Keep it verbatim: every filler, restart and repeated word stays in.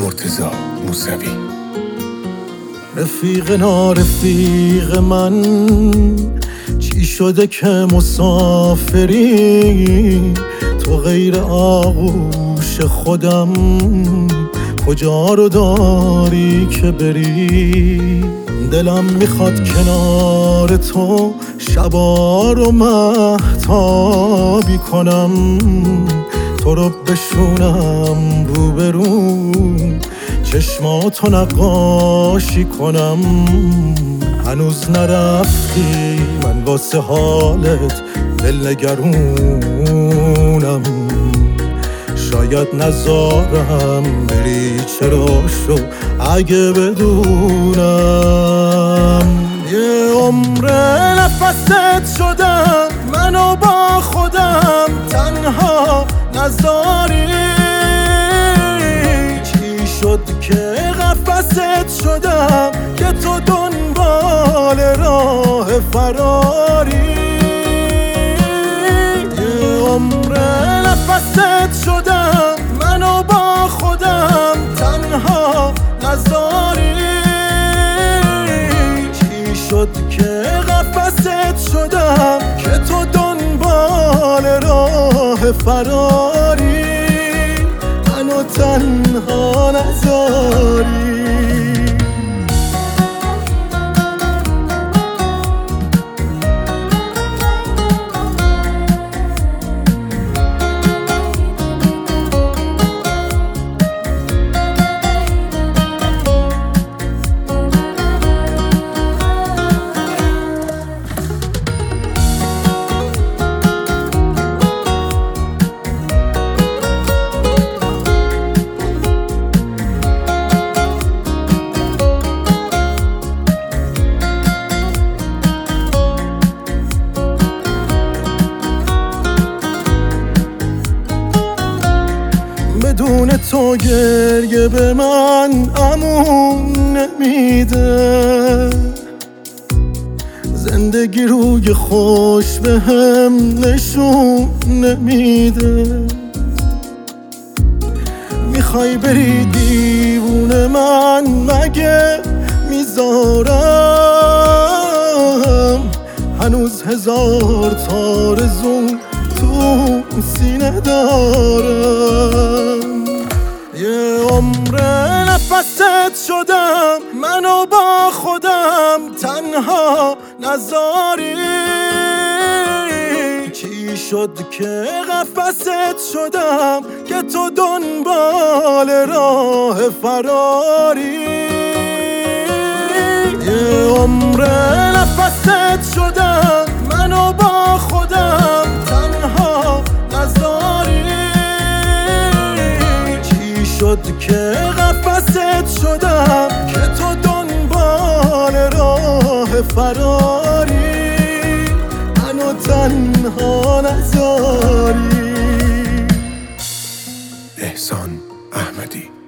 مرتضی موسوی. رفیق نارفیق من، چی شده که مسافری؟ تو غیر آغوش خودم کجا رو داری که بری؟ دلم میخواد کنار تو شبا رو مهتابی کنم، تو رو بشونم روبرو چشماتو نقاشی کنم. هنوز نرفتی، من واسه حالت دل نگرونم، شاید نذارم بری، چرا شو اگه بدونم. یه عمر نفست شدم منو با خودم تنها نذاری. چی شد که قفست شدم که تو دنبال راه فراری؟ یه عمر نفست شدم منو با خودم تنها نذاری. چی شد که قفست شدم که تو دنبال راه فراری؟ منو تنها نذاری. بدون تو گریه به من امون نمیده، زندگی روی خوش به هم نشون نمیده. میخوای بری دیوونه من مگه میذارم؟ هنوز هزار تارزو تو سینه دارم. یه عمر نفست شدم منو با خودم تنها نذاری. چی شد که قفست شدم که تو دنبال راه فراری؟ یه عمر نفست شدم منو با خودم تنها نذاری. چی شد که قفست شدم که تو دنبال راه فراری؟ منو تنها نذاری. احسان احمدی.